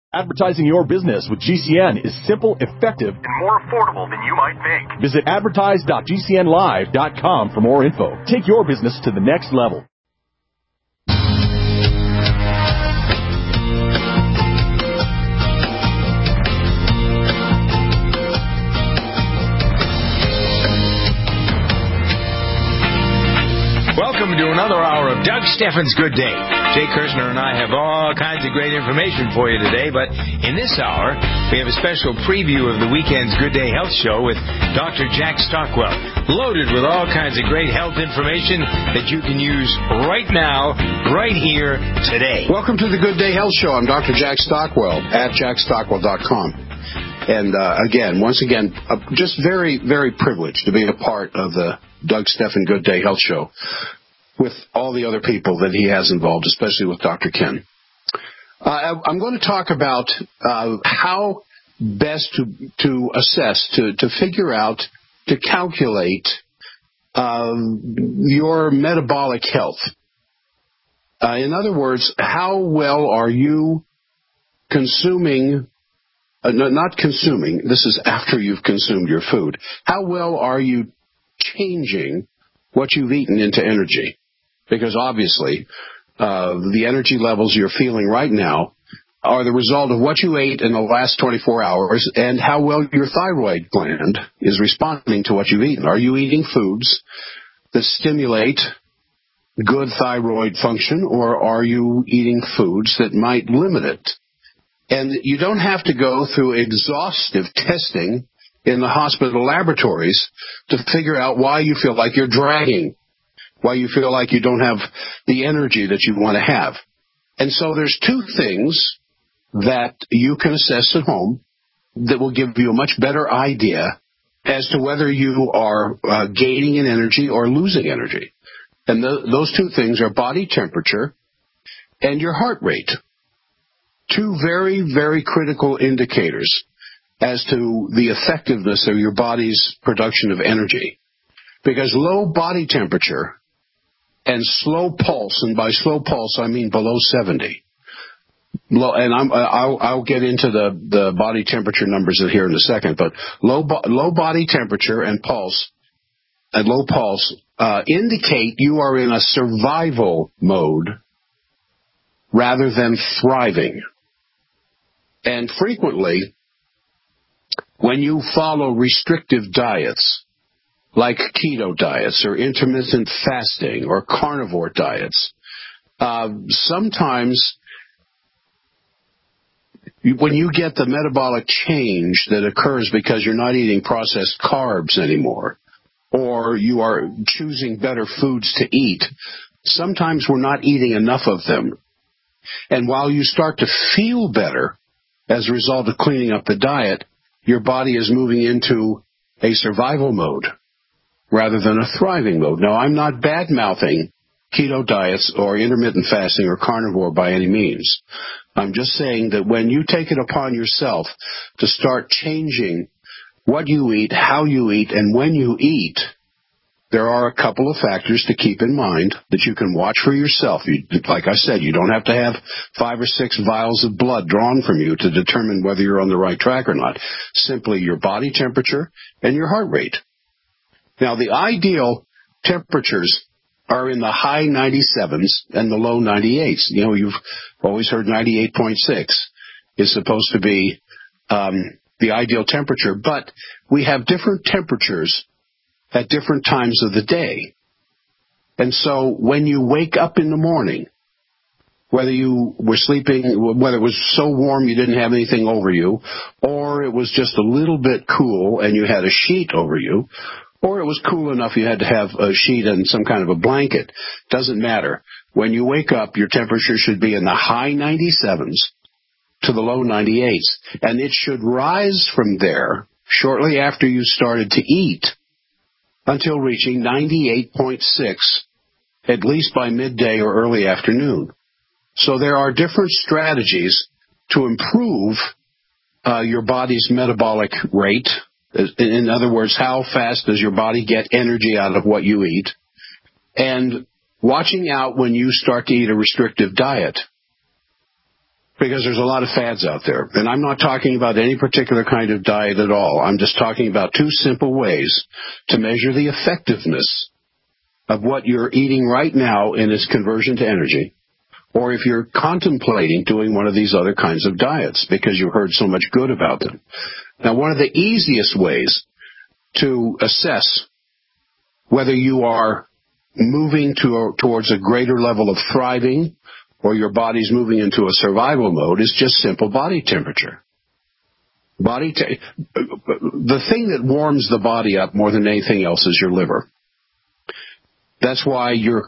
Advertising your business with GCN is simple, effective, and more affordable than you might think. Visit advertise.gcnlive.com for more info. Take your business to the next level. Welcome to another hour of Doug Steffens' Good Day. Jay Kirshner and I have all kinds of great information for you today, but in this hour, we have a special preview of the weekend's Good Day Health Show with Dr. Jack Stockwell, loaded with all kinds of great health information that you can use right now, right here, today. Welcome to the Good Day Health Show. I'm Dr. Jack Stockwell at jackstockwell.com. And once again, just very, very privileged to be a part of the Doug Steffens Good Day Health Show with all the other people that he has involved, especially with Dr. Ken. I'm going to talk about how best to assess, to figure out, to calculate your metabolic health. In other words, how well are you consuming, not consuming, this is after you've consumed your food, how well are you changing what you've eaten into energy? Because obviously, the energy levels you're feeling right now are the result of what you ate in the last 24 hours and how well your thyroid gland is responding to what you've eaten. Are you eating foods that stimulate good thyroid function, or are you eating foods that might limit it? And you don't have to go through exhaustive testing in the hospital laboratories to figure out why you feel like you're dragging, why you feel like you don't have the energy that you want to have. And so there's two things that you can assess at home that will give you a much better idea as to whether you are gaining in energy or losing energy. And those two things are body temperature and your heart rate. Two very, very critical indicators as to the effectiveness of your body's production of energy. Because low body temperature and slow pulse, and by slow pulse I mean below 70. I'll get into the body temperature numbers here in a second, but low body temperature and pulse and low pulse indicate you are in a survival mode rather than thriving. And frequently, when you follow restrictive diets, like keto diets or intermittent fasting or carnivore diets, sometimes when you get the metabolic change that occurs because you're not eating processed carbs anymore, or you are choosing better foods to eat, sometimes we're not eating enough of them. And while you start to feel better as a result of cleaning up the diet, your body is moving into a survival mode rather than a thriving mode. Now, I'm not bad-mouthing keto diets or intermittent fasting or carnivore by any means. I'm just saying that when you take it upon yourself to start changing what you eat, how you eat, and when you eat, there are a couple of factors to keep in mind that you can watch for yourself. Like I said, you don't have to have 5 or 6 vials of blood drawn from you to determine whether you're on the right track or not. Simply your body temperature and your heart rate. Now, the ideal temperatures are in the high 97s and the low 98s. You know, you've always heard 98.6 is supposed to be the ideal temperature, but we have different temperatures at different times of the day. And so when you wake up in the morning, whether you were sleeping, whether it was so warm you didn't have anything over you, or it was just a little bit cool and you had a sheet over you, or it was cool enough you had to have a sheet and some kind of a blanket, doesn't matter. When you wake up, your temperature should be in the high 97s to the low 98s, and it should rise from there shortly after you started to eat until reaching 98.6, at least by midday or early afternoon. So there are different strategies to improve your body's metabolic rate. In other words, how fast does your body get energy out of what you eat? And watching out when you start to eat a restrictive diet. because there's a lot of fads out there. And I'm not talking about any particular kind of diet at all. I'm just talking about two simple ways to measure the effectiveness of what you're eating right now in its conversion to energy, or if you're contemplating doing one of these other kinds of diets because you heard so much good about them. Now, one of the easiest ways to assess whether you are moving towards a greater level of thriving or your body's moving into a survival mode is just simple body temperature. The thing that warms the body up more than anything else is your liver. That's why you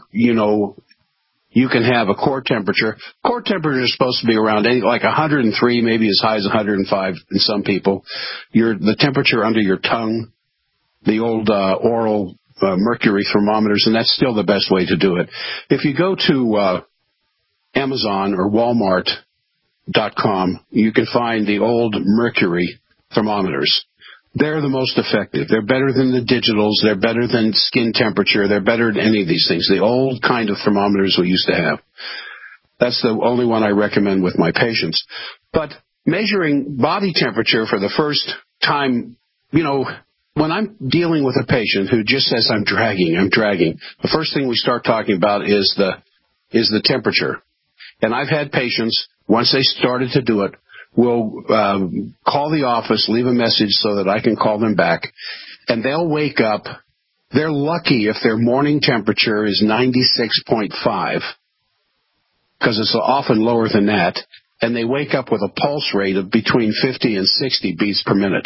can have a core temperature. Core temperature is supposed to be around like 103, maybe as high as 105 in some people. The temperature under your tongue, the old oral mercury thermometers, and that's still the best way to do it. If you go to Amazon or Walmart.com, you can find the old mercury thermometers. They're the most effective. They're better than the digitals. They're better than skin temperature. They're better than any of these things. The old kind of thermometers we used to have. That's the only one I recommend with my patients. But measuring body temperature for the first time, when I'm dealing with a patient who just says, I'm dragging, the first thing we start talking about is the temperature. And I've had patients, once they started to do it, will call the office, leave a message so that I can call them back, and they'll wake up. They're lucky if their morning temperature is 96.5, because it's often lower than that, and they wake up with a pulse rate of between 50 and 60 beats per minute.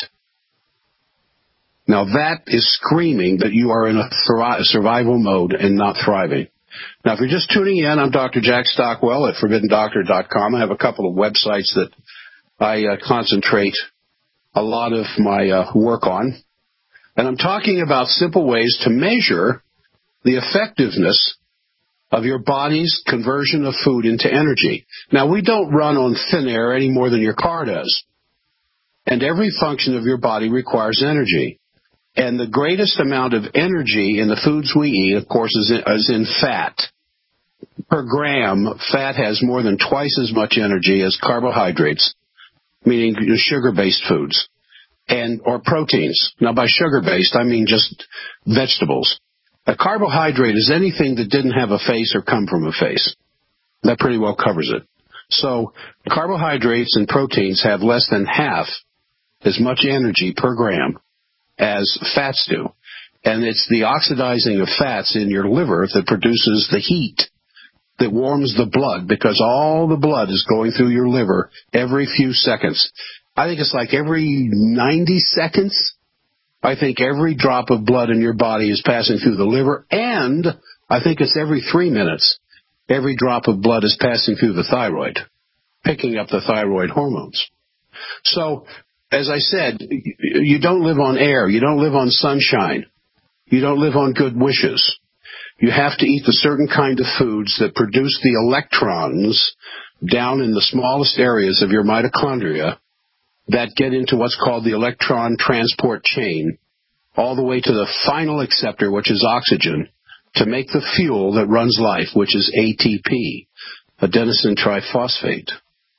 Now that is screaming that you are in a survival mode and not thriving. Now, if you're just tuning in, I'm Dr. Jack Stockwell at ForbiddenDoctor.com. I have a couple of websites that I concentrate a lot of my work on. And I'm talking about simple ways to measure the effectiveness of your body's conversion of food into energy. Now, we don't run on thin air any more than your car does. And every function of your body requires energy. And the greatest amount of energy in the foods we eat, of course, is in fat. Per gram, fat has more than twice as much energy as carbohydrates, meaning sugar-based foods, or proteins. Now, by sugar-based, I mean just vegetables. A carbohydrate is anything that didn't have a face or come from a face. That pretty well covers it. So carbohydrates and proteins have less than half as much energy per gram as fats do. And it's the oxidizing of fats in your liver that produces the heat that warms the blood, because all the blood is going through your liver every few seconds. I think it's like every 90 seconds. I think every drop of blood in your body is passing through the liver, and I think it's every 3 minutes. Every drop of blood is passing through the thyroid, picking up the thyroid hormones. So, as I said, you don't live on air. You don't live on sunshine. You don't live on good wishes. You have to eat the certain kind of foods that produce the electrons down in the smallest areas of your mitochondria that get into what's called the electron transport chain, all the way to the final acceptor, which is oxygen, to make the fuel that runs life, which is ATP, adenosine triphosphate.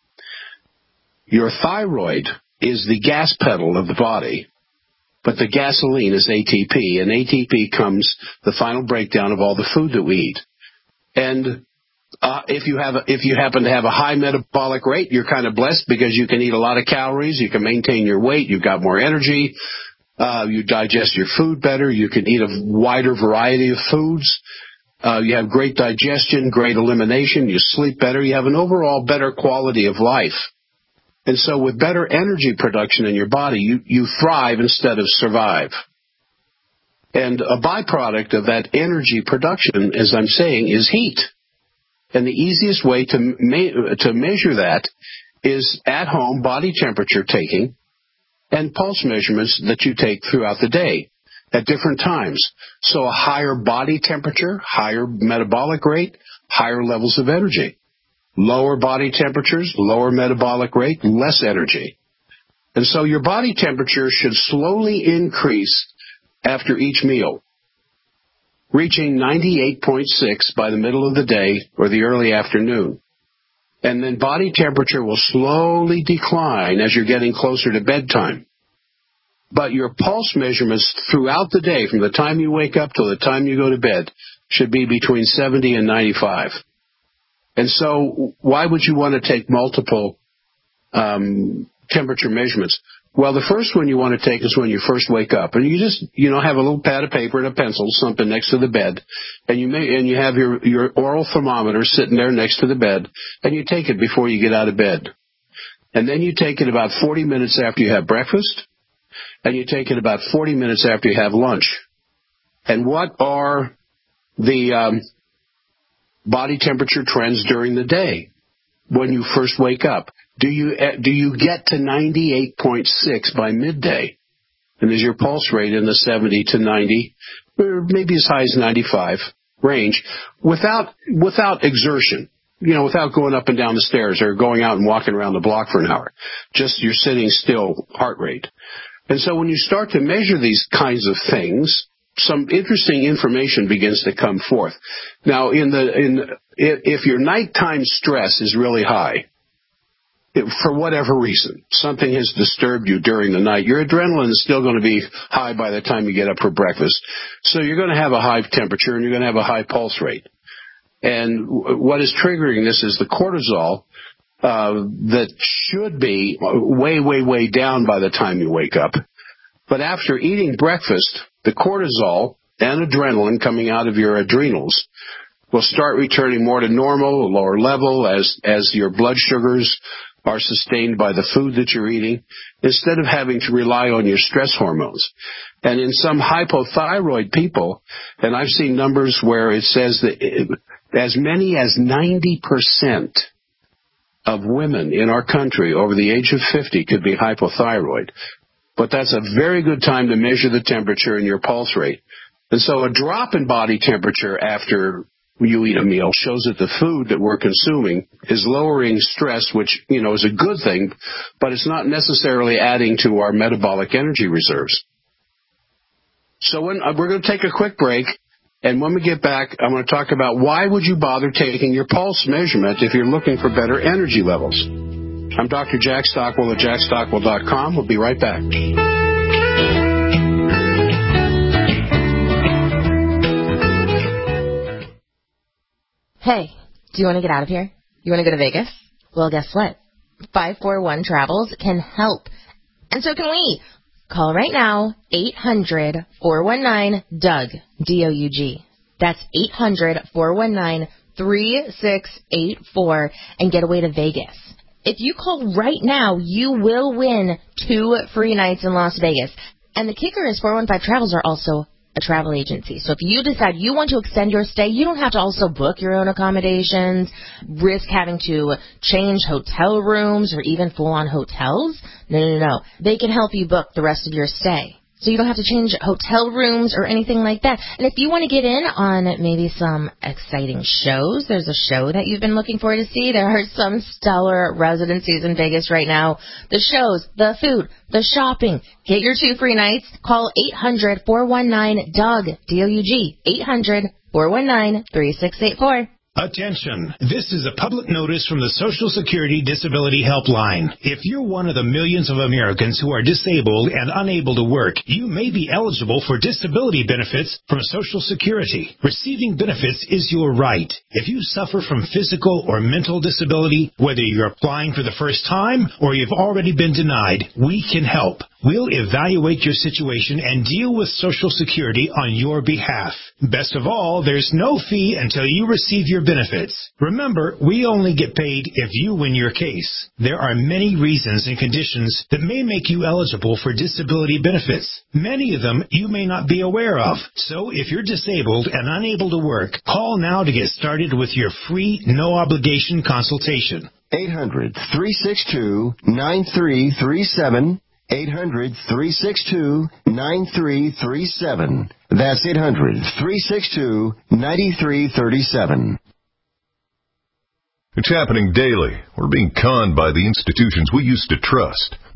Your thyroid is the gas pedal of the body, but the gasoline is ATP, and ATP comes the final breakdown of all the food that we eat. And if you happen to have a high metabolic rate, you're kind of blessed, because you can eat a lot of calories, you can maintain your weight, you've got more energy, you digest your food better, you can eat a wider variety of foods, you have great digestion, great elimination, you sleep better, you have an overall better quality of life. And so with better energy production in your body, you thrive instead of survive. And a byproduct of that energy production, as I'm saying, is heat. And the easiest way to measure that is at-home body temperature taking and pulse measurements that you take throughout the day at different times. So a higher body temperature, higher metabolic rate, higher levels of energy. Lower body temperatures, lower metabolic rate, less energy. And so your body temperature should slowly increase after each meal, reaching 98.6 by the middle of the day or the early afternoon. And then body temperature will slowly decline as you're getting closer to bedtime. But your pulse measurements throughout the day, from the time you wake up till the time you go to bed, should be between 70 and 95. And so why would you want to take multiple temperature measurements? Well, the first one you want to take is when you first wake up, and you just, have a little pad of paper and a pencil, something next to the bed, and you have your oral thermometer sitting there next to the bed, and you take it before you get out of bed. And then you take it about 40 minutes after you have breakfast, and you take it about 40 minutes after you have lunch. And what are the body temperature trends during the day when you first wake up? Do you get to 98.6 by midday? And is your pulse rate in the 70 to 90, or maybe as high as 95 range, without exertion? Without going up and down the stairs or going out and walking around the block for an hour. Just your sitting still heart rate. And so when you start to measure these kinds of things, some interesting information begins to come forth. Now, if your nighttime stress is really high, for whatever reason, something has disturbed you during the night, your adrenaline is still going to be high by the time you get up for breakfast. So you're going to have a high temperature and you're going to have a high pulse rate. And what is triggering this is the cortisol that should be way, way, way down by the time you wake up. But after eating breakfast, the cortisol and adrenaline coming out of your adrenals will start returning more to normal, a lower level, as your blood sugars are sustained by the food that you're eating, instead of having to rely on your stress hormones. And in some hypothyroid people, and I've seen numbers where it says that as many as 90% of women in our country over the age of 50 could be hypothyroid. But that's a very good time to measure the temperature and your pulse rate. And so a drop in body temperature after you eat a meal shows that the food that we're consuming is lowering stress, which, is a good thing, but it's not necessarily adding to our metabolic energy reserves. So we're going to take a quick break, and when we get back, I'm going to talk about why would you bother taking your pulse measurement if you're looking for better energy levels. I'm Dr. Jack Stockwell at jackstockwell.com. We'll be right back. Hey, do you want to get out of here? You want to go to Vegas? Well, guess what? 541 Travels can help. And so can we. Call right now, 800-419-DOUG, D-O-U-G. That's 800-419-3684 and get away to Vegas. If you call right now, you will win 2 free nights in Las Vegas. And the kicker is 415 Travels are also a travel agency. So if you decide you want to extend your stay, you don't have to also book your own accommodations, risk having to change hotel rooms or even full-on hotels. No. They can help you book the rest of your stay. So you don't have to change hotel rooms or anything like that. And if you want to get in on maybe some exciting shows, there's a show that you've been looking forward to see. There are some stellar residencies in Vegas right now. The shows, the food, the shopping. Get your 2 free nights. Call 800-419-DOUG, D-O-U-G, 800-419-3684. Attention! This is a public notice from the Social Security Disability Helpline. If you're one of the millions of Americans who are disabled and unable to work, you may be eligible for disability benefits from Social Security. Receiving benefits is your right. If you suffer from physical or mental disability, whether you're applying for the first time or you've already been denied, we can help. We'll evaluate your situation and deal with Social Security on your behalf. Best of all, there's no fee until you receive your benefits. Remember, we only get paid if you win your case. There are many reasons and conditions that may make you eligible for disability benefits. Many of them you may not be aware of. So if you're disabled and unable to work, call now to get started with your free, no-obligation consultation. 800-362-9337. 800-362-9337. That's 800-362-9337. It's happening daily. We're being conned by the institutions we used to trust.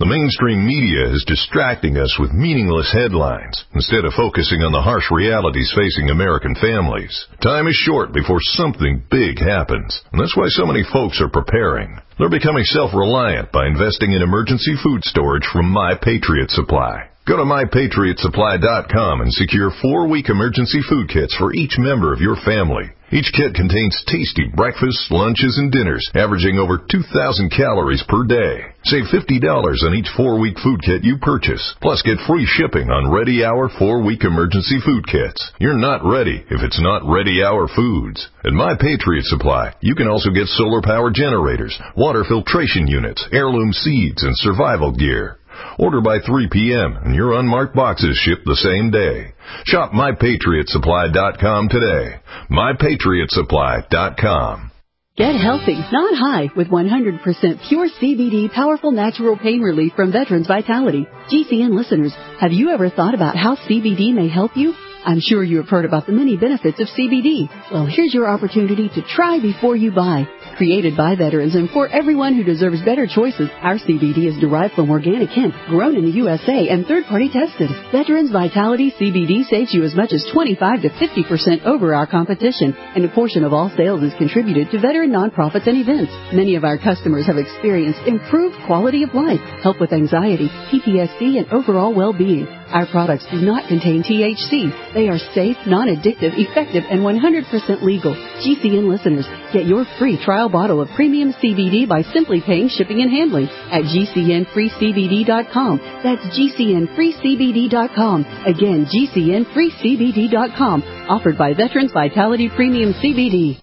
The mainstream media is distracting us with meaningless headlines instead of focusing on the harsh realities facing American families. Time is short before something big happens, and that's why so many folks are preparing. They're becoming self-reliant by investing in emergency food storage from My Patriot Supply. Go to MyPatriotSupply.com and secure 4-week emergency food kits for each member of your family. Each kit contains tasty breakfasts, lunches, and dinners, averaging over 2,000 calories per day. Save $50 on each 4-week food kit you purchase. Plus, get free shipping on Ready Hour 4-week emergency food kits. You're not ready if it's not Ready Hour foods. At My Patriot Supply, you can also get solar power generators, water filtration units, heirloom seeds, and survival gear. Order by 3 p.m. and your unmarked boxes ship the same day. Shop MyPatriotSupply.com today. MyPatriotSupply.com. Get healthy, not high, with 100% pure CBD powerful natural pain relief from Veterans Vitality. GCN listeners, have you ever thought about how CBD may help you? I'm sure you have heard about the many benefits of CBD. Well, here's your opportunity to try before you buy. Created by veterans and for everyone who deserves better choices, our CBD is derived from organic hemp, grown in the USA, and third-party tested. Veterans Vitality CBD saves you as much as 25 to 50% over our competition, and a portion of all sales is contributed to veteran nonprofits and events. Many of our customers have experienced improved quality of life, help with anxiety, PTSD, and overall well-being. Our products do not contain THC. They are safe, non-addictive, effective, and 100% legal. GCN listeners, get your free trial bottle of premium CBD by simply paying shipping and handling at GCNFreeCBD.com. That's GCNFreeCBD.com. Again, GCNFreeCBD.com. Offered by Veterans Vitality Premium CBD.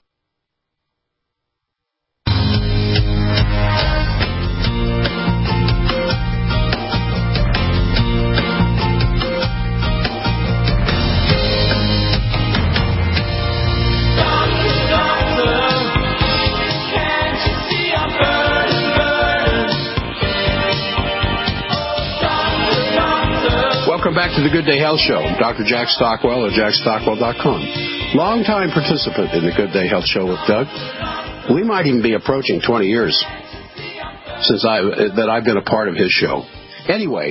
Welcome back to the Good Day Health Show. Dr. Jack Stockwell at jackstockwell.com. Longtime participant in the Good Day Health Show with Doug. We might even be approaching 20 years since I've been a part of his show. Anyway,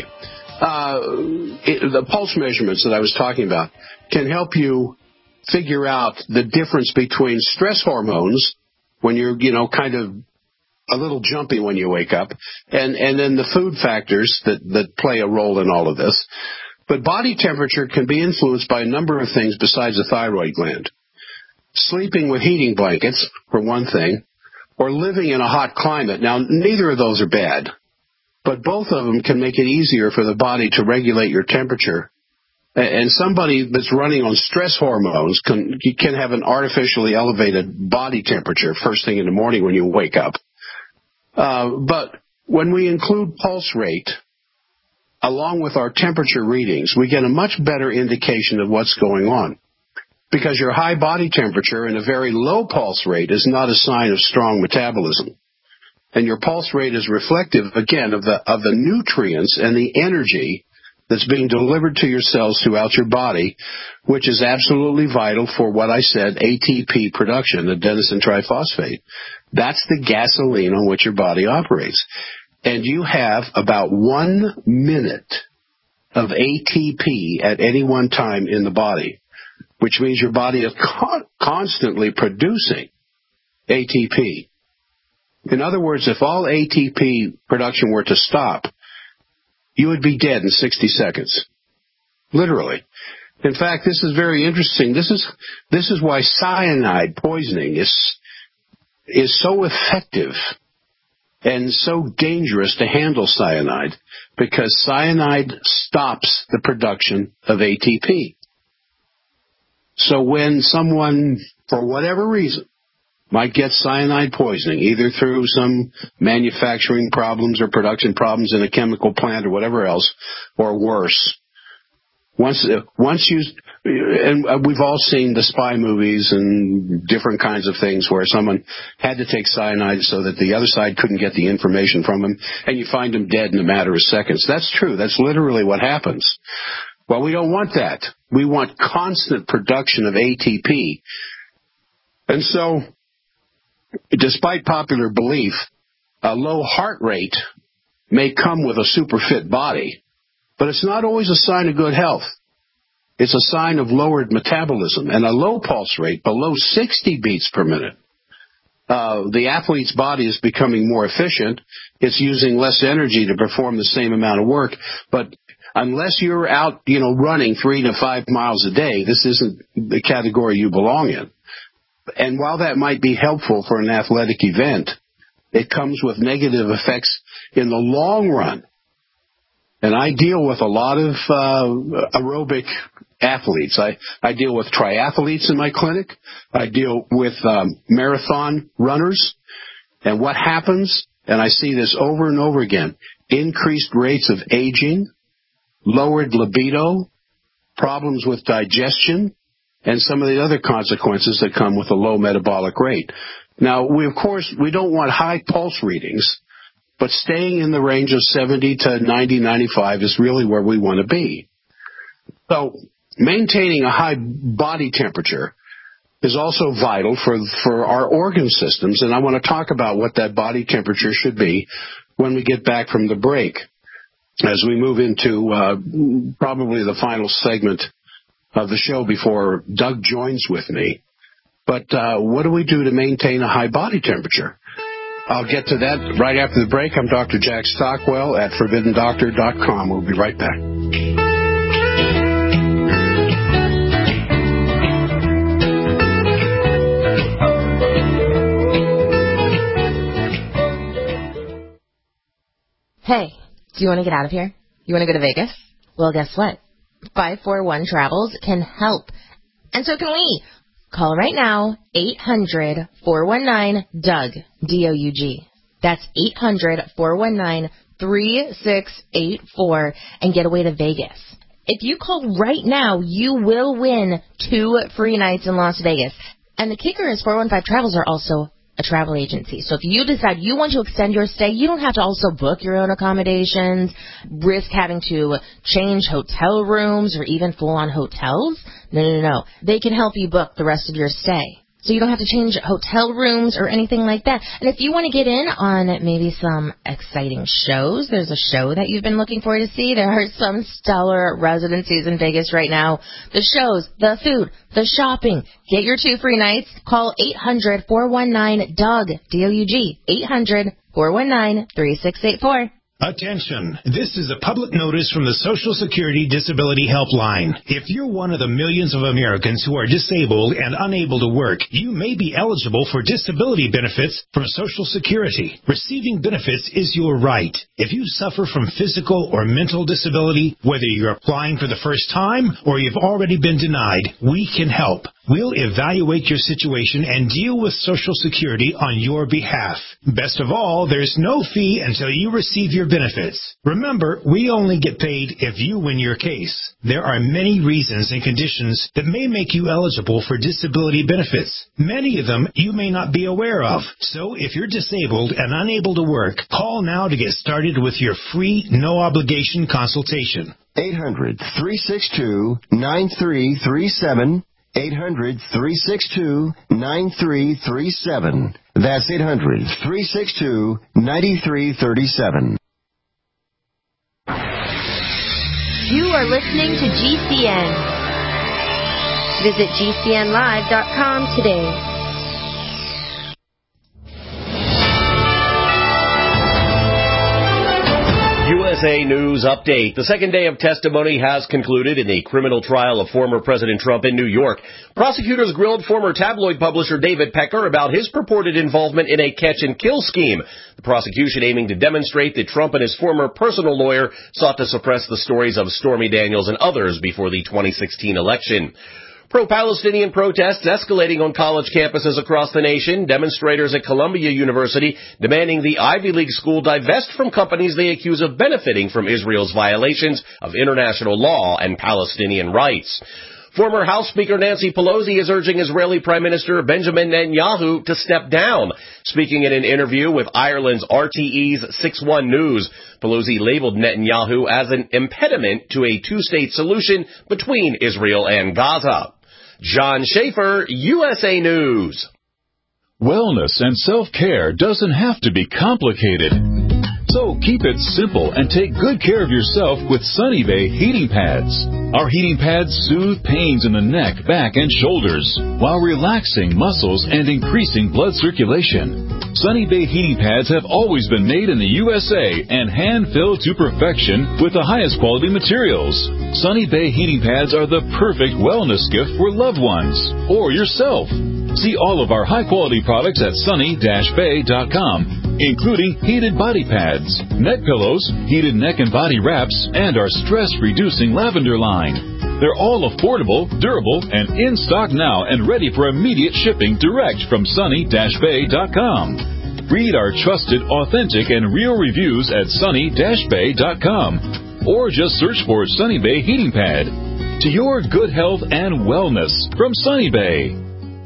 the pulse measurements that I was talking about can help you figure out the difference between stress hormones when you're, kind of a little jumpy when you wake up, and then the food factors that play a role in all of this. But body temperature can be influenced by a number of things besides the thyroid gland. Sleeping with heating blankets, for one thing, or living in a hot climate. Now, neither of those are bad, but both of them can make it easier for the body to regulate your temperature. And somebody that's running on stress hormones can have an artificially elevated body temperature first thing in the morning when you wake up. But when we include pulse rate along with our temperature readings, we get a much better indication of what's going on. Because your high body temperature and a very low pulse rate is not a sign of strong metabolism. And your pulse rate is reflective, again, of the nutrients and the energy that's being delivered to your cells throughout your body, which is absolutely vital for what I said, ATP production, adenosine triphosphate. That's the gasoline on which your body operates. And you have about 1 minute of ATP at any one time in the body, which means your body is constantly producing ATP. In other words, if all ATP production were to stop, you would be dead in 60 seconds. Literally. In fact, this is very interesting. This is why cyanide poisoning is so effective and so dangerous to handle cyanide, because cyanide stops the production of ATP. So when someone, for whatever reason, might get cyanide poisoning, either through some manufacturing problems or production problems in a chemical plant or whatever else, or worse, once you, and we've all seen the spy movies and different kinds of things where someone had to take cyanide so that the other side couldn't get the information from him, and you find him dead in a matter of seconds. That's true. That's literally what happens. Well, we don't want that. We want constant production of ATP. And so, despite popular belief, a low heart rate may come with a super fit body, but it's not always a sign of good health. It's a sign of lowered metabolism and a low pulse rate, below 60 beats per minute. The athlete's body is becoming more efficient. It's using less energy to perform the same amount of work. But unless you're out, running 3 to 5 miles a day, this isn't the category you belong in. And while that might be helpful for an athletic event, it comes with negative effects in the long run. And I deal with a lot of aerobic athletes. I deal with triathletes in my clinic. I deal with marathon runners. And what happens, and I see this over and over again, increased rates of aging, lowered libido, problems with digestion, and some of the other consequences that come with a low metabolic rate. Now, we don't want high pulse readings, but staying in the range of 70 to 90, 95 is really where we want to be. So maintaining a high body temperature is also vital for our organ systems, and I want to talk about what that body temperature should be when we get back from the break, as we move into probably the final segment of the show before Doug joins with me. But what do we do to maintain a high body temperature? I'll get to that right after the break. I'm Dr. Jack Stockwell at ForbiddenDoctor.com. We'll be right back. Hey, do you want to get out of here? You want to go to Vegas? Well, guess what? 541 Travels can help. And so can we. Call right now, 800-419-DOUG, D-O-U-G. That's 800-419-3684 and get away to Vegas. If you call right now, you will win 2 free nights in Las Vegas. And the kicker is 415 Travels are also a travel agency. So if you decide you want to extend your stay, you don't have to also book your own accommodations, risk having to change hotel rooms or even full-on hotels. No. They can help you book the rest of your stay. So you don't have to change hotel rooms or anything like that. And if you want to get in on maybe some exciting shows, there's a show that you've been looking forward to see. There are some stellar residencies in Vegas right now. The shows, the food, the shopping. Get your 2 free nights. Call 800-419-DOUG, D-O-U-G, 800-419-3684. Attention! This is a public notice from the Social Security Disability Helpline. If you're one of the millions of Americans who are disabled and unable to work, you may be eligible for disability benefits from Social Security. Receiving benefits is your right. If you suffer from physical or mental disability, whether you're applying for the first time or you've already been denied, we can help. We'll evaluate your situation and deal with Social Security on your behalf. Best of all, there's no fee until you receive your benefits. Remember, we only get paid if you win your case. There are many reasons and conditions that may make you eligible for disability benefits. Many of them you may not be aware of. So if you're disabled and unable to work, call now to get started with your free, no-obligation consultation. 800-362-9337. 800-362-9337. That's 800-362-9337. You are listening to GCN. Visit GCNlive.com today. USA News Update. The second day of testimony has concluded in the criminal trial of former President Trump in New York. Prosecutors grilled former tabloid publisher David Pecker about his purported involvement in a catch-and-kill scheme. The prosecution aiming to demonstrate that Trump and his former personal lawyer sought to suppress the stories of Stormy Daniels and others before the 2016 election. Pro-Palestinian protests escalating on college campuses across the nation. Demonstrators at Columbia University demanding the Ivy League school divest from companies they accuse of benefiting from Israel's violations of international law and Palestinian rights. Former House Speaker Nancy Pelosi is urging Israeli Prime Minister Benjamin Netanyahu to step down. Speaking in an interview with Ireland's RTE's 6-1 News, Pelosi labeled Netanyahu as an impediment to a two-state solution between Israel and Gaza. John Schaefer, USA News. Wellness and self-care doesn't have to be complicated. So keep it simple and take good care of yourself with Sunny Bay heating pads. Our heating pads soothe pains in the neck, back, and shoulders while relaxing muscles and increasing blood circulation. Sunny Bay heating pads have always been made in the USA and hand-filled to perfection with the highest quality materials. Sunny Bay heating pads are the perfect wellness gift for loved ones or yourself. See all of our high-quality products at sunny-bay.com, including heated body pads, neck pillows, heated neck and body wraps, and our stress-reducing lavender line. They're all affordable, durable, and in stock now and ready for immediate shipping direct from sunny-bay.com. Read our trusted, authentic, and real reviews at sunny-bay.com, or just search for Sunny Bay Heating Pad. To your good health and wellness from Sunny Bay.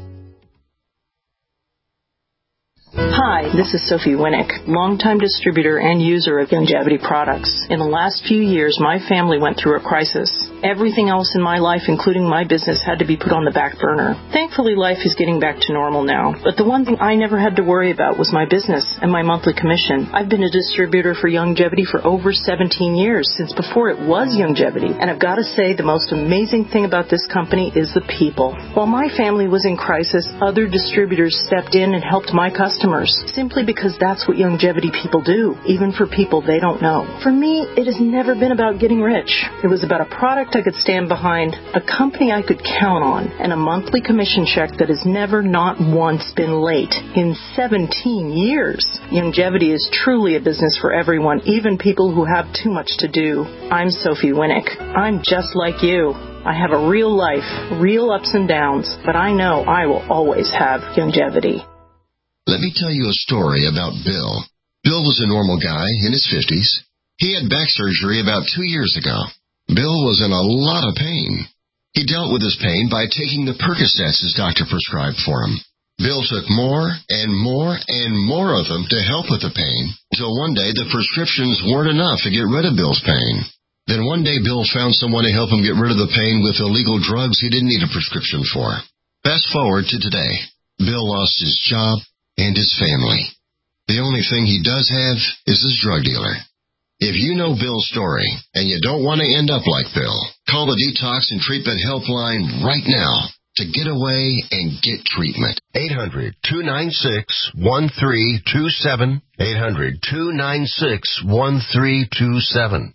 Hi, this is Sophie Winnick, longtime distributor and user of Youngevity products. In the last few years, my family went through a crisis. Everything else in my life, including my business, had to be put on the back burner. Thankfully, life is getting back to normal now. But the one thing I never had to worry about was my business and my monthly commission. I've been a distributor for Youngevity for over 17 years, since before it was Youngevity. And I've got to say, the most amazing thing about this company is the people. While my family was in crisis, other distributors stepped in and helped my customers, simply because that's what Youngevity people do, even for people they don't know. For me, it has never been about getting rich. It was about a product I could stand behind, a company I could count on, and a monthly commission check that has never, not once, been late in 17 years. Youngevity is truly a business for everyone, even people who have too much to do. I'm Sophie Winnick. I'm just like you. I have a real life, real ups and downs, but I know I will always have Youngevity. Let me tell you a story about Bill. Bill was a normal guy in his 50s. He had back surgery about 2 years ago. Bill was in a lot of pain. He dealt with his pain by taking the Percocets his doctor prescribed for him. Bill took more and more and more of them to help with the pain, until one day the prescriptions weren't enough to get rid of Bill's pain. Then one day Bill found someone to help him get rid of the pain with illegal drugs he didn't need a prescription for. Fast forward to today. Bill lost his job and his family. The only thing he does have is his drug dealer. If you know Bill's story and you don't want to end up like Bill, call the Detox and Treatment Helpline right now to get away and get treatment. 800-296-1327. 800-296-1327.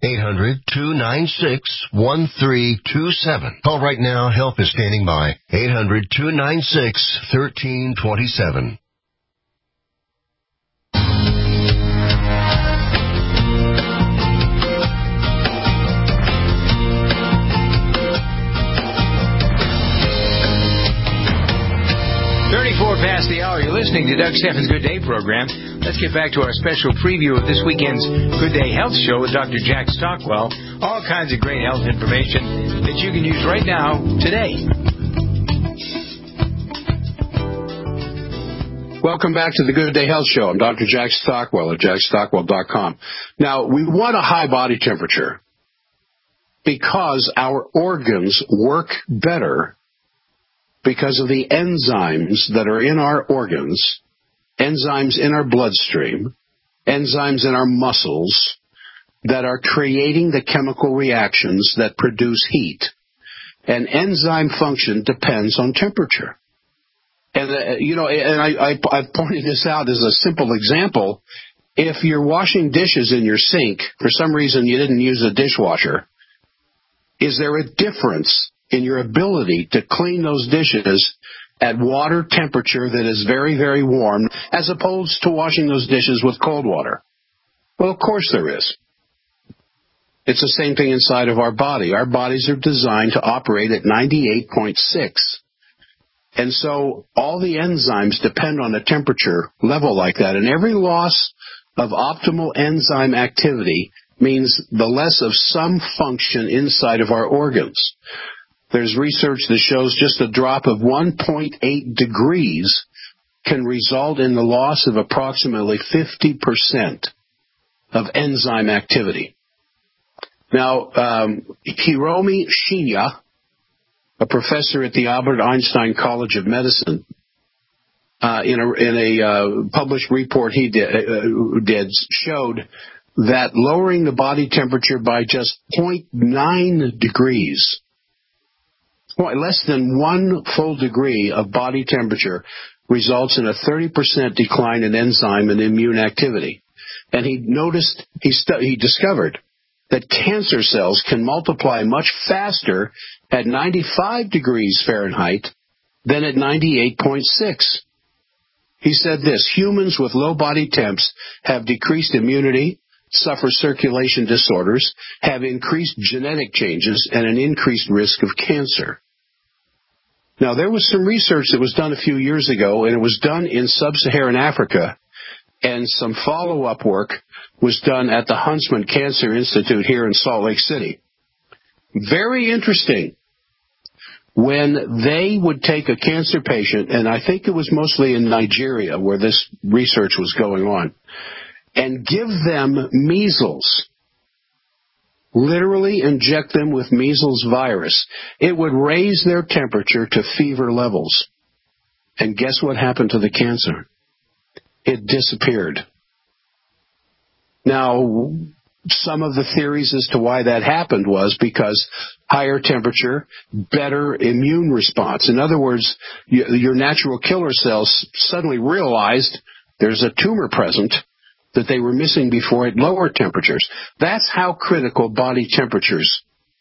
800-296-1327. Call right now. Help is standing by. 800-296-1327. 34 past the hour. You're listening to Doug Steffens' Good Day program. Let's get back to our special preview of this weekend's Good Day Health Show with Dr. Jack Stockwell. All kinds of great health information that you can use right now, today. Welcome back to the Good Day Health Show. I'm Dr. Jack Stockwell at jackstockwell.com. Now, we want a high body temperature because our organs work better because of the enzymes that are in our organs, enzymes in our bloodstream, enzymes in our muscles that are creating the chemical reactions that produce heat. And enzyme function depends on temperature. And, I pointed this out as a simple example. If you're washing dishes in your sink, for some reason you didn't use a dishwasher, is there a difference in your ability to clean those dishes at water temperature that is very, very warm, as opposed to washing those dishes with cold water? Well, of course there is. It's the same thing inside of our body. Our bodies are designed to operate at 98.6. And so all the enzymes depend on a temperature level like that. And every loss of optimal enzyme activity means the less of some function inside of our organs. There's research that shows just a drop of 1.8 degrees can result in the loss of approximately 50% of enzyme activity. Now, Hiromi Shinya, a professor at the Albert Einstein College of Medicine, in a published report he did showed that lowering the body temperature by just 0.9 degrees, less than 1 full degree of body temperature, results in a 30% decline in enzyme and immune activity. And he discovered that cancer cells can multiply much faster at 95 degrees Fahrenheit than at 98.6. He said this: humans with low body temps have decreased immunity, suffer circulation disorders, have increased genetic changes, and an increased risk of cancer. Now, there was some research that was done a few years ago, and it was done in sub-Saharan Africa, and some follow-up work was done at the Huntsman Cancer Institute here in Salt Lake City. Very interesting. When they would take a cancer patient, and I think it was mostly in Nigeria where this research was going on, and give them measles, literally inject them with measles virus, it would raise their temperature to fever levels. And guess what happened to the cancer? It disappeared. Now, some of the theories as to why that happened was because higher temperature, better immune response. In other words, your natural killer cells suddenly realized there's a tumor present that they were missing before at lower temperatures. That's how critical body temperatures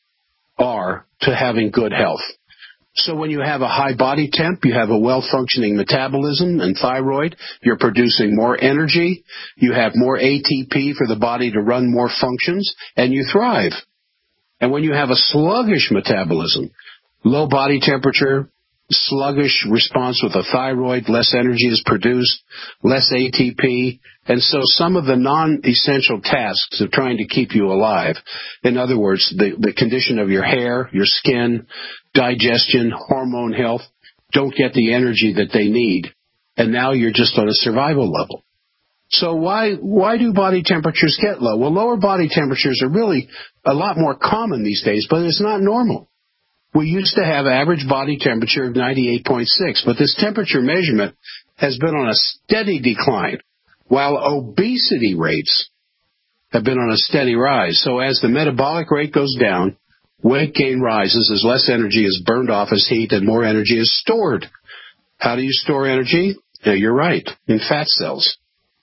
are to having good health. So when you have a high body temp, you have a well-functioning metabolism and thyroid, you're producing more energy, you have more ATP for the body to run more functions, and you thrive. And when you have a sluggish metabolism, low body temperature, sluggish response with the thyroid, less energy is produced, less ATP, and so some of the non-essential tasks of trying to keep you alive, in other words, the condition of your hair, your skin, digestion, hormone health, don't get the energy that they need, and now you're just on a survival level. So why do body temperatures get low? Well, lower body temperatures are really a lot more common these days, but it's not normal. We used to have average body temperature of 98.6, but this temperature measurement has been on a steady decline, while obesity rates have been on a steady rise. So as the metabolic rate goes down, weight gain rises as less energy is burned off as heat and more energy is stored. How do you store energy? Yeah, you're right, in fat cells.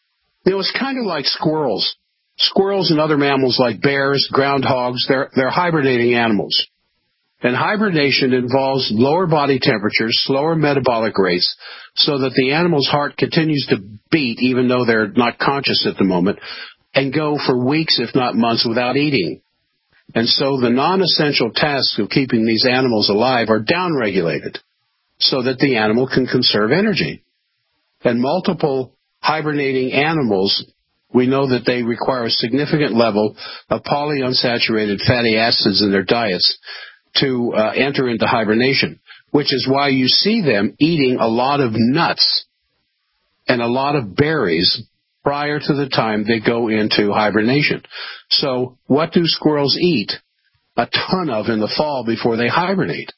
It's kind of like squirrels. Squirrels and other mammals like bears, groundhogs, they're hibernating animals. And hibernation involves lower body temperatures, slower metabolic rates, so that the animal's heart continues to beat even though they're not conscious at the moment, and go for weeks, if not months, without eating. And so the non-essential tasks of keeping these animals alive are downregulated so that the animal can conserve energy. And multiple hibernating animals, we know that they require a significant level of polyunsaturated fatty acids in their diets to enter into hibernation, which is why you see them eating a lot of nuts and a lot of berries prior to the time they go into hibernation. So what do squirrels eat a ton of in the fall before they hibernate?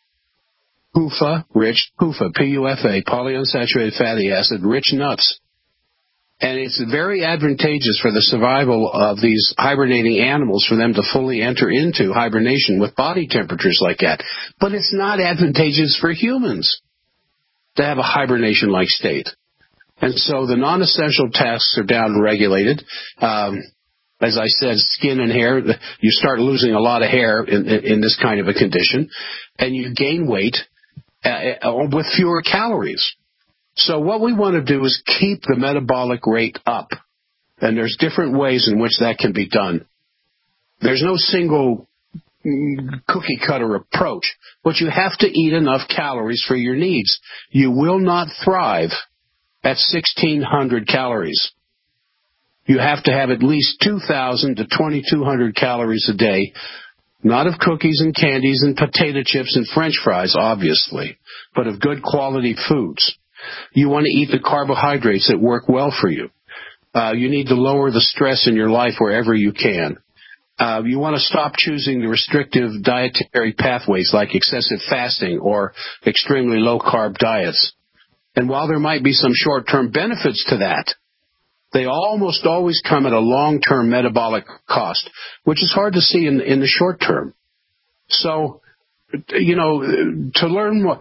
PUFA-rich, P-U-F-A, polyunsaturated fatty acid, rich nuts. And it's very advantageous for the survival of these hibernating animals for them to fully enter into hibernation with body temperatures like that. But it's not advantageous for humans to have a hibernation-like state. And so the non-essential tasks are down-regulated. As I said, skin and hair, you start losing a lot of hair in this kind of a condition, and you gain weight with fewer calories. So what we want to do is keep the metabolic rate up, and there's different ways in which that can be done. There's no single cookie-cutter approach, but you have to eat enough calories for your needs. You will not thrive at 1,600 calories. You have to have at least 2,000 to 2,200 calories a day, not of cookies and candies and potato chips and French fries, obviously, but of good quality foods. You want to eat the carbohydrates that work well for you. You need to lower the stress in your life wherever you can. You want to stop choosing the restrictive dietary pathways like excessive fasting or extremely low-carb diets. And while there might be some short-term benefits to that, they almost always come at a long-term metabolic cost, which is hard to see in the short term. So, to learn more,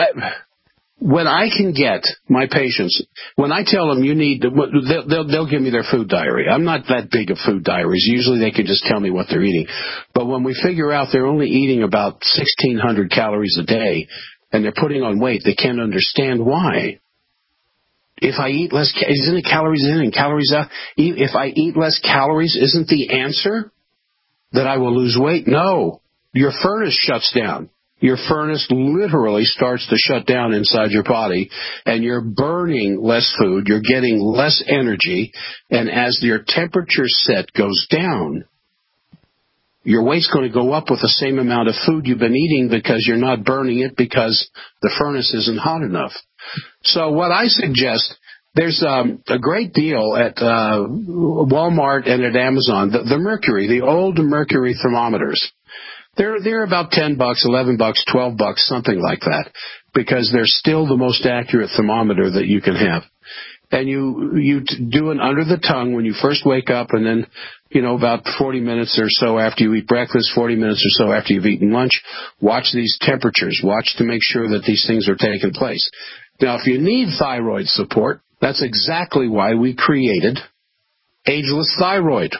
when I can get my patients, when I tell them they'll give me their food diary. I'm not that big of food diaries. Usually they can just tell me what they're eating. But when we figure out they're only eating about 1,600 calories a day and they're putting on weight, they can't understand why. If I eat less, isn't it calories in and calories out? If I eat less calories, isn't the answer that I will lose weight? No. Your furnace shuts down. Your furnace literally starts to shut down inside your body, and you're burning less food, you're getting less energy, and as your temperature set goes down, your weight's going to go up with the same amount of food you've been eating because you're not burning it because the furnace isn't hot enough. So what I suggest, there's a great deal at Walmart and at Amazon, the Mercury, the old Mercury thermometers. They're about $10, $11, $12, something like that, because they're still the most accurate thermometer that you can have. And you do it under the tongue when you first wake up, and then, about 40 minutes or so after you eat breakfast, 40 minutes or so after you've eaten lunch, watch these temperatures. Watch to make sure that these things are taking place. Now, if you need thyroid support, that's exactly why we created Ageless Thyroid.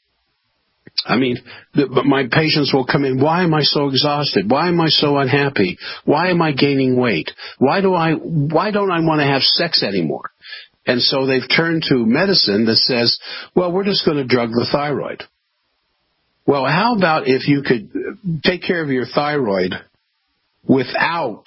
I mean, my patients will come in, why am I so exhausted? Why am I so unhappy? Why am I gaining weight? Why don't I want to have sex anymore? And so they've turned to medicine that says, well, we're just going to drug the thyroid. Well, how about if you could take care of your thyroid without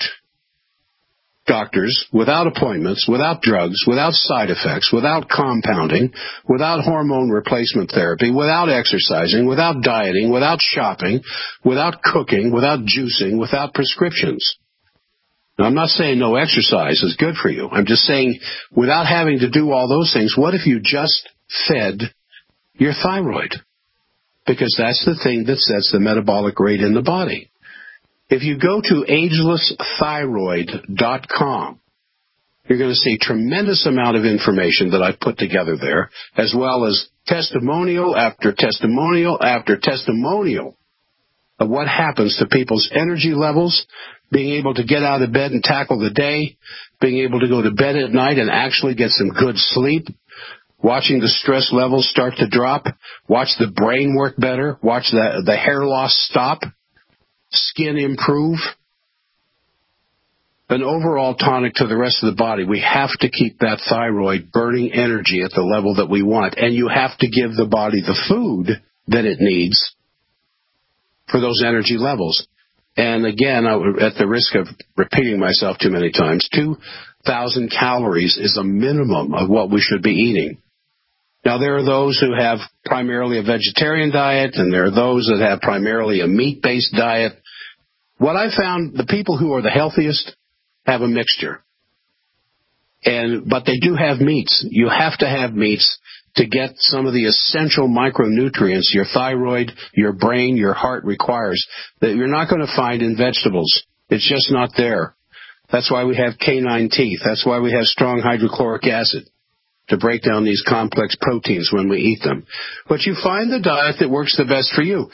doctors, without appointments, without drugs, without side effects, without compounding, without hormone replacement therapy, without exercising, without dieting, without shopping, without cooking, without juicing, without prescriptions. Now, I'm not saying no exercise is good for you. I'm just saying without having to do all those things, what if you just fed your thyroid? Because that's the thing that sets the metabolic rate in the body. If you go to agelessthyroid.com, you're going to see a tremendous amount of information that I've put together there, as well as testimonial after testimonial after testimonial of what happens to people's energy levels, being able to get out of bed and tackle the day, being able to go to bed at night and actually get some good sleep, watching the stress levels start to drop, watch the brain work better, watch the hair loss stop, skin improve, an overall tonic to the rest of the body. We have to keep that thyroid burning energy at the level that we want, and you have to give the body the food that it needs for those energy levels. And again, at the risk of repeating myself too many times, 2,000 calories is a minimum of what we should be eating. Now, there are those who have primarily a vegetarian diet, and there are those that have primarily a meat-based diet. What I found, the people who are the healthiest have a mixture. But they do have meats. You have to have meats to get some of the essential micronutrients your thyroid, your brain, your heart requires that you're not going to find in vegetables. It's just not there. That's why we have canine teeth. That's why we have strong hydrochloric acid, to break down these complex proteins when we eat them. But you find the diet that works the best for you.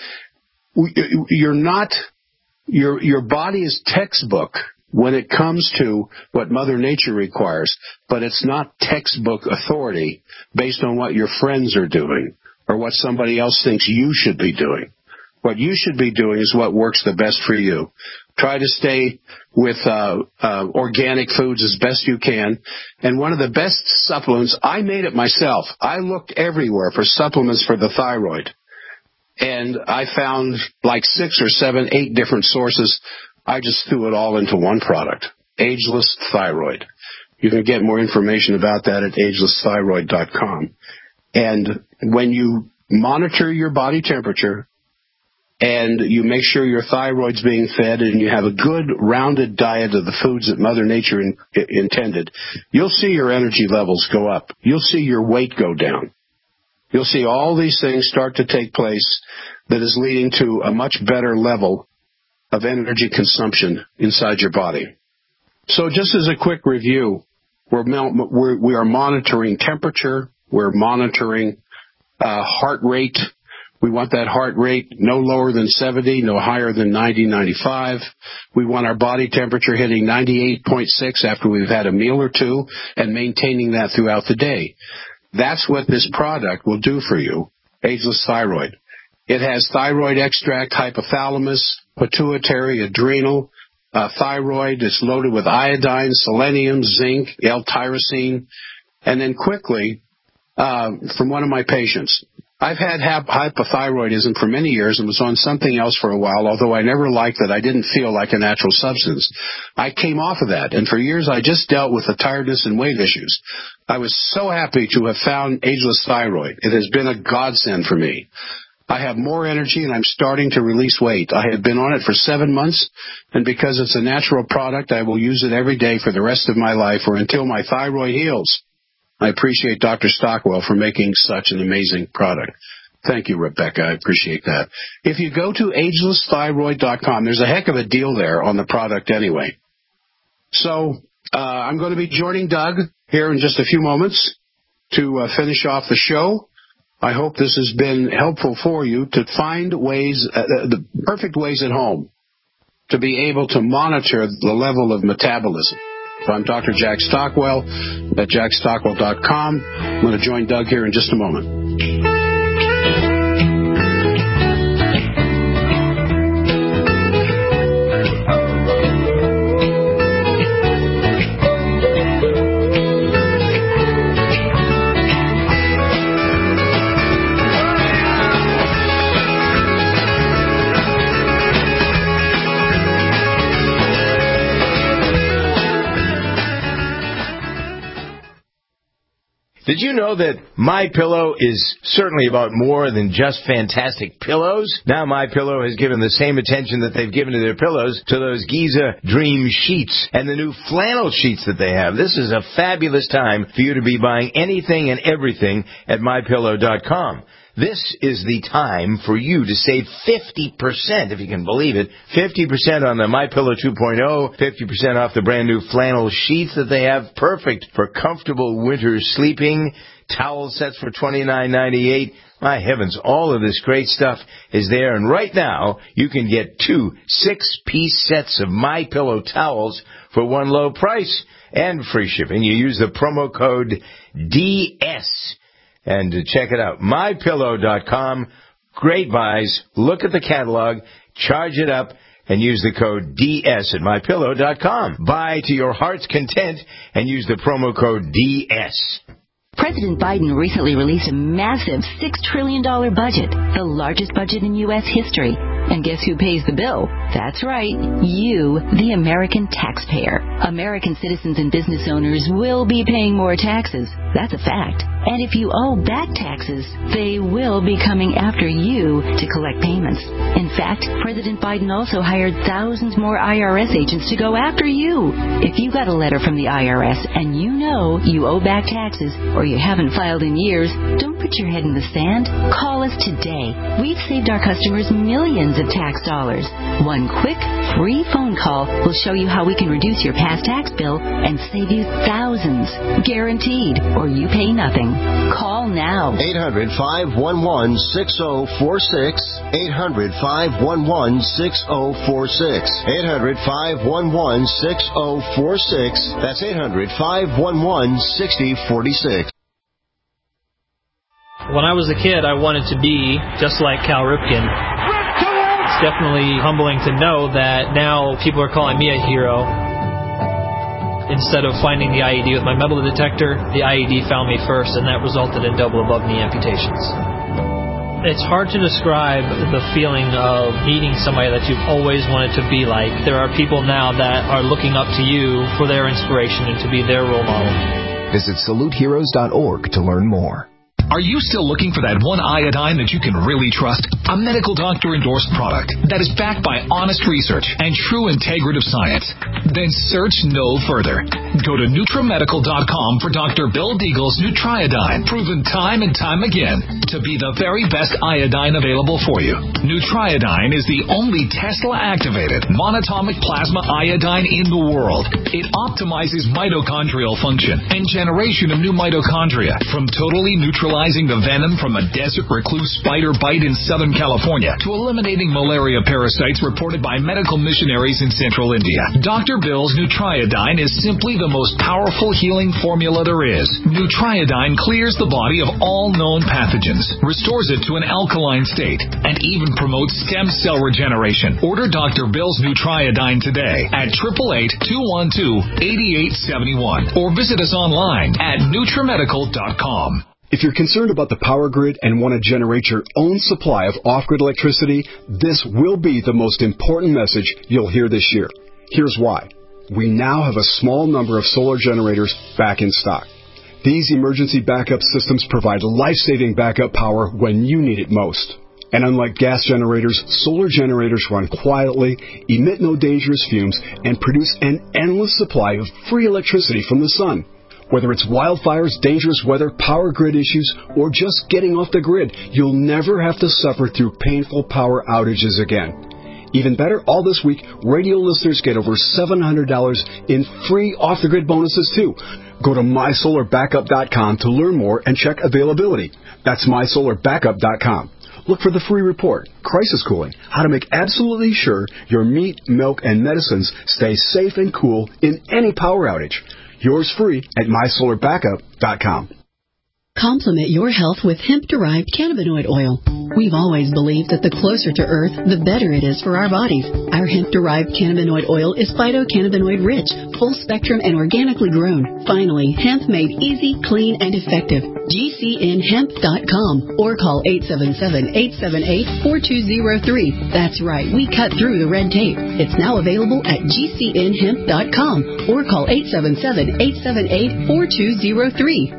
Your body is textbook when it comes to what Mother Nature requires, but it's not textbook authority based on what your friends are doing or what somebody else thinks you should be doing. What you should be doing is what works the best for you. Try to stay with organic foods as best you can. And one of the best supplements, I made it myself. I looked everywhere for supplements for the thyroid. And I found like 6 or 7, 8 different sources. I just threw it all into one product, Ageless Thyroid. You can get more information about that at agelessthyroid.com. And when you monitor your body temperature and you make sure your thyroid's being fed and you have a good rounded diet of the foods that Mother Nature intended, you'll see your energy levels go up. You'll see your weight go down. You'll see all these things start to take place that is leading to a much better level of energy consumption inside your body. So just as a quick review, we are monitoring temperature, We're monitoring heart rate. We want that heart rate no lower than 70, no higher than 90, 95. We want our body temperature hitting 98.6 after we've had a meal or two and maintaining that throughout the day. That's what this product will do for you, Ageless Thyroid. It has thyroid extract, hypothalamus, pituitary, adrenal, thyroid. It's loaded with iodine, selenium, zinc, L-tyrosine. And then quickly, from one of my patients, I've had hypothyroidism for many years and was on something else for a while, although I never liked that I didn't feel like a natural substance. I came off of that, and for years I just dealt with the tiredness and weight issues. I was so happy to have found Ageless Thyroid. It has been a godsend for me. I have more energy, and I'm starting to release weight. I have been on it for 7 months, and because it's a natural product, I will use it every day for the rest of my life or until my thyroid heals. I appreciate Dr. Stockwell for making such an amazing product. Thank you, Rebecca. I appreciate that. If you go to agelessthyroid.com, there's a heck of a deal there on the product anyway. So I'm going to be joining Doug here in just a few moments to finish off the show. I hope this has been helpful for you to find ways, the perfect ways at home to be able to monitor the level of metabolism. I'm Dr. Jack Stockwell at jackstockwell.com. I'm going to join Doug here in just a moment. Did you know that MyPillow is certainly about more than just fantastic pillows? Now MyPillow has given the same attention that they've given to their pillows to those Giza Dream sheets and the new flannel sheets that they have. This is a fabulous time for you to be buying anything and everything at MyPillow.com. This is the time for you to save 50%, if you can believe it, 50% on the MyPillow 2.0, 50% off the brand new flannel sheets that they have, perfect for comfortable winter sleeping, towel sets for $29.98. My heavens, all of this great stuff is there, and right now you can get 2 6-piece sets of MyPillow towels for one low price and free shipping. You use the promo code DS. And check it out, MyPillow.com. Great buys. Look at the catalog, charge it up, and use the code DS at MyPillow.com. Buy to your heart's content and use the promo code DS. President Biden recently released a massive $6 trillion budget, the largest budget in U.S. history. And guess who pays the bill? That's right, you, the American taxpayer. American citizens and business owners will be paying more taxes. That's a fact. And if you owe back taxes, they will be coming after you to collect payments. In fact, President Biden also hired thousands more IRS agents to go after you. If you got a letter from the IRS and you know you owe back taxes or you haven't filed in years, don't put your head in the sand. Call us today. We've saved our customers millions of tax dollars. One quick, free phone call will show you how we can reduce your past tax bill and save you thousands. Guaranteed, or you pay nothing. Call now. 800-511-6046. 800-511-6046. 800-511-6046. That's 800-511-6046. When I was a kid, I wanted to be just like Cal Ripken. It's definitely humbling to know that now people are calling me a hero. Instead of finding the IED with my metal detector, the IED found me first, and that resulted in double above-knee amputations. It's hard to describe the feeling of meeting somebody that you've always wanted to be like. There are people now that are looking up to you for their inspiration and to be their role model. Visit SaluteHeroes.org to learn more. Are you still looking for that one iodine that you can really trust? a medical doctor-endorsed product that is backed by honest research and true integrative science, then search no further. Go to NutriMedical.com for Dr. Bill Deagle's Nutriodine, proven time and time again to be the very best iodine available for you. Nutriodine is the only Tesla-activated monatomic plasma iodine in the world. It optimizes mitochondrial function and generation of new mitochondria, from totally neutralizing the venom from a desert recluse spider bite in Southern California to eliminating malaria parasites reported by medical missionaries in central India. Dr. Bill's Nutriodine is simply the most powerful healing formula there is. Nutriodine clears the body of all known pathogens, restores it to an alkaline state, and even promotes stem cell regeneration. Order Dr. Bill's Nutriodine today at 888-212-8871 or visit us online at NutriMedical.com. If you're concerned about the power grid and want to generate your own supply of off-grid electricity, this will be the most important message you'll hear this year. Here's why. We now have a small number of solar generators back in stock. These emergency backup systems provide life-saving backup power when you need it most. And unlike gas generators, solar generators run quietly, emit no dangerous fumes, and produce an endless supply of free electricity from the sun. Whether it's wildfires, dangerous weather, power grid issues, or just getting off the grid, you'll never have to suffer through painful power outages again. Even better, all this week, radio listeners get over $700 in free off-the-grid bonuses, too. Go to MySolarBackup.com to learn more and check availability. That's MySolarBackup.com. Look for the free report, Crisis Cooling, how to make absolutely sure your meat, milk, and medicines stay safe and cool in any power outage. Yours free at MySolarBackup.com. Complement your health with hemp-derived cannabinoid oil. We've always believed that the closer to Earth, the better it is for our bodies. Our hemp-derived cannabinoid oil is phytocannabinoid-rich, full-spectrum, and organically grown. Finally, hemp made easy, clean, and effective. GCNHemp.com or call 877-878-4203. That's right, we cut through the red tape. It's now available at GCNHemp.com or call 877-878-4203.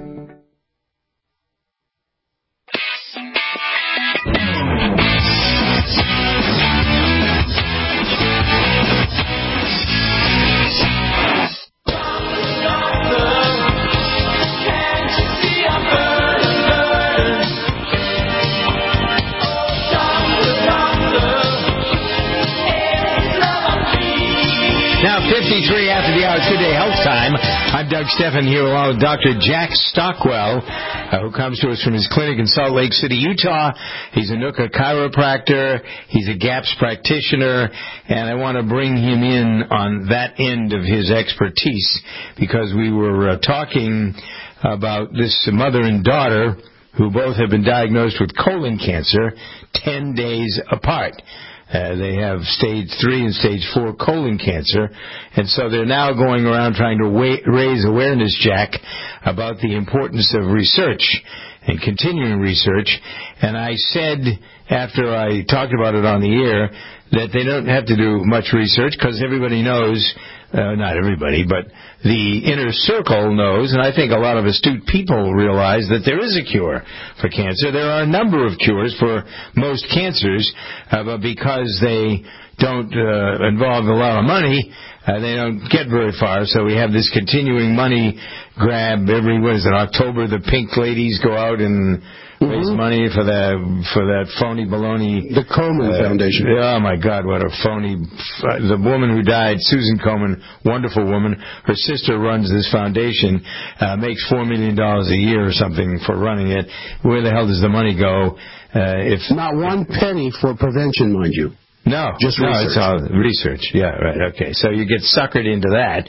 Now, 53 after the hour, it's Good Day Health Time. I'm Doug Stephan here along with Dr. Jack Stockwell, who comes to us from his clinic in Salt Lake City, Utah. He's a Nooka chiropractor. He's a GAPS practitioner. And I want to bring him in on that end of his expertise because we were talking about this mother and daughter who both have been diagnosed with colon cancer 10 days apart. They have stage 3 and stage 4 colon cancer, and so they're now going around trying to raise awareness, Jack, about the importance of research and continuing research. And I said, after I talked about it on the air, that they don't have to do much research because everybody knows, not everybody, but the inner circle knows, and I think a lot of astute people realize that there is a cure for cancer. There are a number of cures for most cancers, but because they don't involve a lot of money, they don't get very far. So we have this continuing money grab every, October, the pink ladies go out and raise money for that phony baloney. The Komen Foundation. Oh, my God, what a phony. The woman who died, Susan Komen, wonderful woman, her sister runs this foundation, makes $4 million a year or something for running it. Where the hell does the money go? If not one penny for prevention, mind you. No. Just research. It's all research. Yeah, right, okay. So you get suckered into that.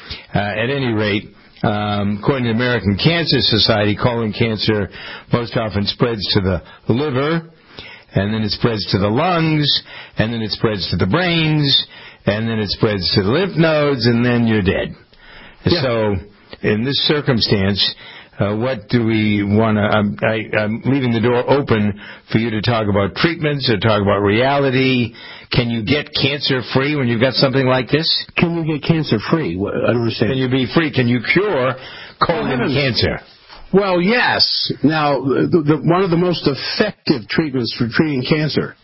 At any rate, according to the American Cancer Society, colon cancer most often spreads to the liver, and then it spreads to the lungs, and then it spreads to the brains, and then it spreads to the lymph nodes, and then you're dead. Yeah. So, in this circumstance, what do we want to... I'm leaving the door open for you to talk about treatments or talk about reality. Can you get cancer-free when you've got something like this? Can you get cancer-free? I don't understand. Can you be free? Can you cure colon cancer? Well, yes. Now, one of the most effective treatments for treating cancer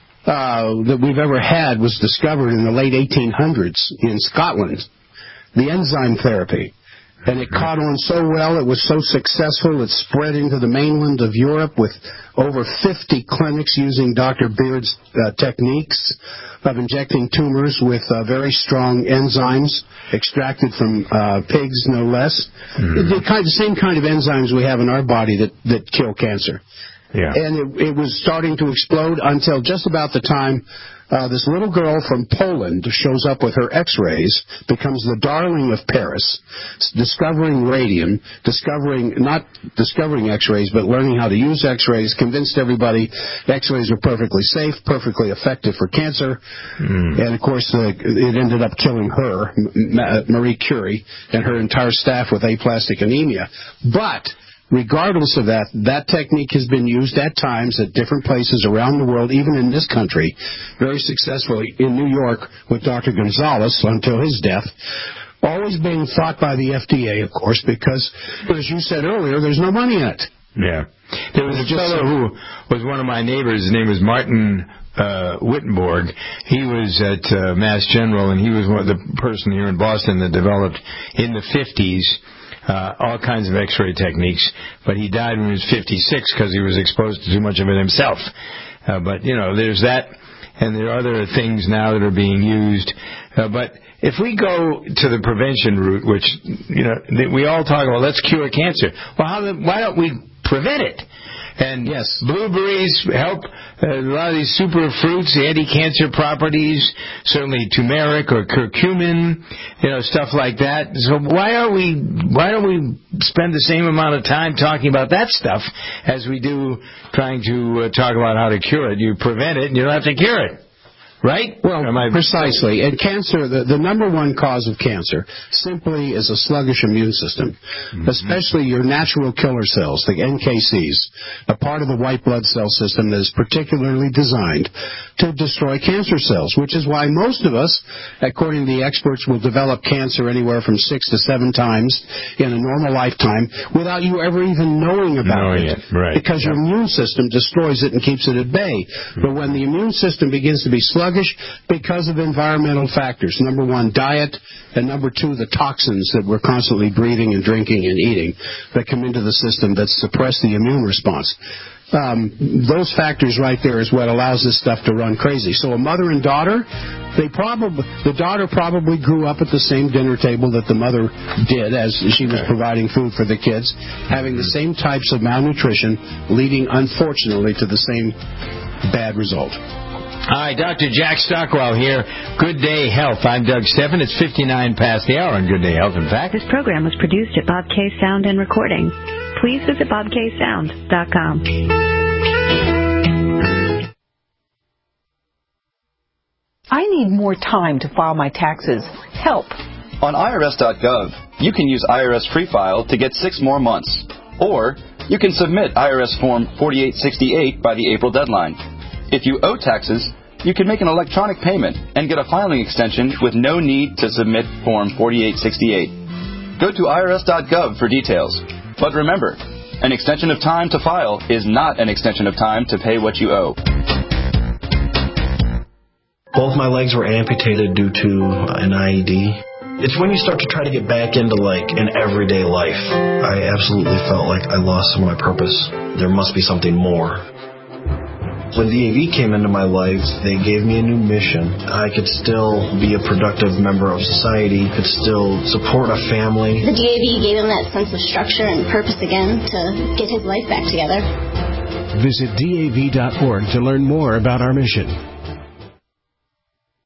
that we've ever had was discovered in the late 1800s in Scotland, the enzyme therapy. And it caught on so well, it was so successful, it spread into the mainland of Europe with over 50 clinics using Dr. Beard's techniques of injecting tumors with very strong enzymes extracted from pigs, no less. The same kind of enzymes we have in our body that kill cancer. Yeah. And it was starting to explode until just about the time this little girl from Poland shows up with her x-rays, becomes the darling of Paris, discovering radium, not discovering x-rays, but learning how to use x-rays, convinced everybody x-rays are perfectly safe, perfectly effective for cancer. And, of course, it ended up killing her, Marie Curie, and her entire staff with aplastic anemia. But regardless of that technique has been used at times at different places around the world, even in this country, very successfully in New York with Dr. Gonzalez until his death. Always being fought by the FDA, of course, because, as you said earlier, there's no money in it. Yeah. There was a fellow who was one of my neighbors. His name was Martin Wittenborg. He was at Mass General, and he was the person here in Boston that developed in the 50s all kinds of x-ray techniques, but he died when he was 56 because he was exposed to too much of it himself. But, there's that, and there are other things now that are being used. But if we go to the prevention route, which, we all talk about, let's cure cancer. Well, why don't we prevent it? And yes, blueberries help a lot of these super fruits, the anti-cancer properties, certainly turmeric or curcumin, stuff like that. So why don't we spend the same amount of time talking about that stuff as we do trying to talk about how to cure it? You prevent it and you don't have to cure it. Right? Well, precisely. And cancer, the number one cause of cancer simply is a sluggish immune system, especially your natural killer cells, the NKCs, a part of the white blood cell system that is particularly designed to destroy cancer cells, which is why most of us, according to the experts, will develop cancer anywhere from 6 to 7 times in a normal lifetime without you ever even knowing about it. Right. Because your immune system destroys it and keeps it at bay. But when the immune system begins to be sluggish, because of environmental factors. Number 1, diet, and number 2, the toxins that we're constantly breathing and drinking and eating that come into the system that suppress the immune response. Those factors right there is what allows this stuff to run crazy. So a mother and daughter, the daughter probably grew up at the same dinner table that the mother did as she was providing food for the kids, having the same types of malnutrition, leading, unfortunately, to the same bad result. All right, Dr. Jack Stockwell here. Good Day Health. I'm Doug Stephan. It's 59 past the hour on Good Day Health, in fact. This program was produced at Bob K Sound and Recording. Please visit bobksound.com. I need more time to file my taxes. Help. On IRS.gov, you can use IRS Free File to get 6 more months. Or you can submit IRS Form 4868 by the April deadline. If you owe taxes, you can make an electronic payment and get a filing extension with no need to submit Form 4868. Go to irs.gov for details. But remember, an extension of time to file is not an extension of time to pay what you owe. Both my legs were amputated due to an IED. It's when you start to try to get back into, an everyday life. I absolutely felt like I lost some of my purpose. There must be something more. When DAV came into my life, they gave me a new mission. I could still be a productive member of society, could still support a family. The DAV gave him that sense of structure and purpose again to get his life back together. Visit DAV.org to learn more about our mission.